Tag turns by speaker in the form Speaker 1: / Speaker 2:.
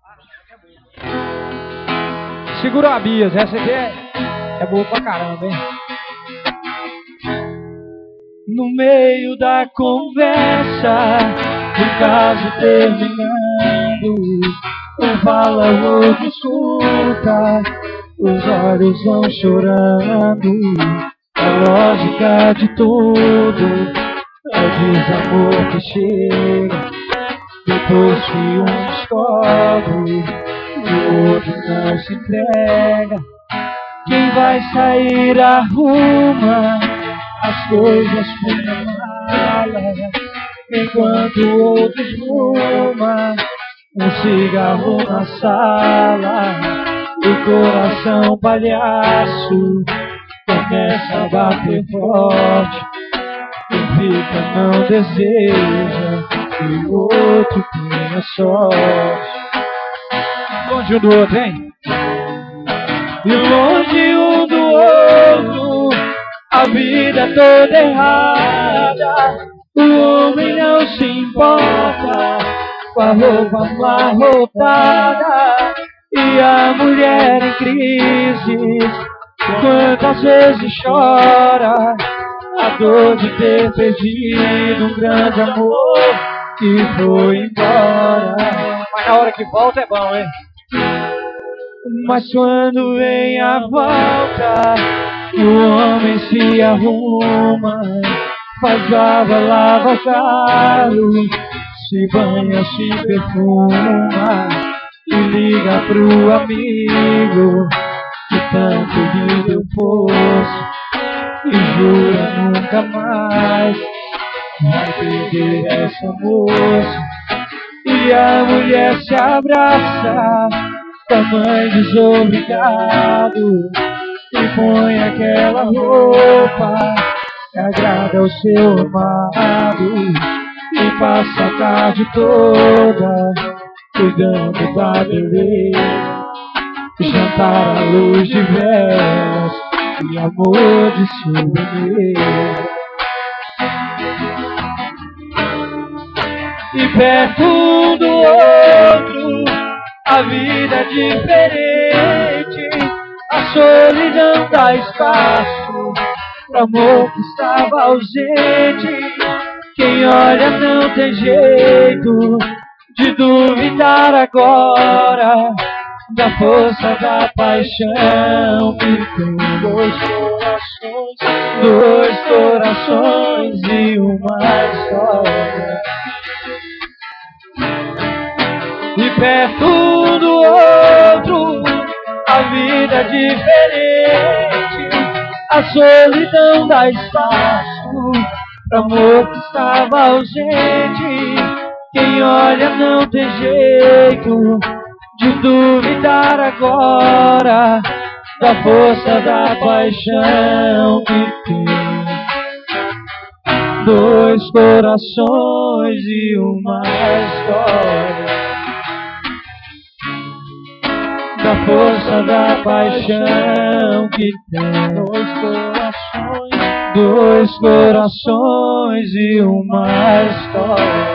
Speaker 1: Segura a Bias, essa aqui é boa pra caramba, hein? No meio da conversa, o caso terminando, um fala, o outro escuta, os olhos vão chorando. A lógica de tudo é o desamor que chega, depois que um descobre e o outro não se entrega. Quem vai sair arruma as coisas por mala, enquanto outros fumam um cigarro na sala. O coração palhaço começa a bater forte, quem fica não deseja que o outro tenha sorte. Longe um do outro, hein? E longe um do outro, a vida toda errada. O homem não se importa com a roupa amarrotada, e a mulher em crise quantas vezes chora a dor de ter perdido um grande amor que foi embora. Mas na hora que volta é bom, hein? Mas quando vem a volta, o homem se arruma, faz barba, lava o carro, se banha, se perfuma e liga pro amigo que tanto lhe deu força e jura nunca mais vai perder essa moça. E a mulher se abraça com a mãe desobrigado e põe aquela roupa que agrada ao seu amado e passa a tarde toda cuidando da beleza, jantar à luz de velas e amor de souvenir. E perto um do outro a vida é diferente, a solidão dá espaço pro amor que estava ausente. Quem olha não tem jeito de duvidar agora da força da paixão que tem dois corações e uma história. E perto um do outro a vida é diferente, a solidão dá espaço pro amor que estava ausente. Quem olha não tem jeito de duvidar agora da força da paixão que tem dois corações e uma história. Da força da paixão que tem dois corações e uma história.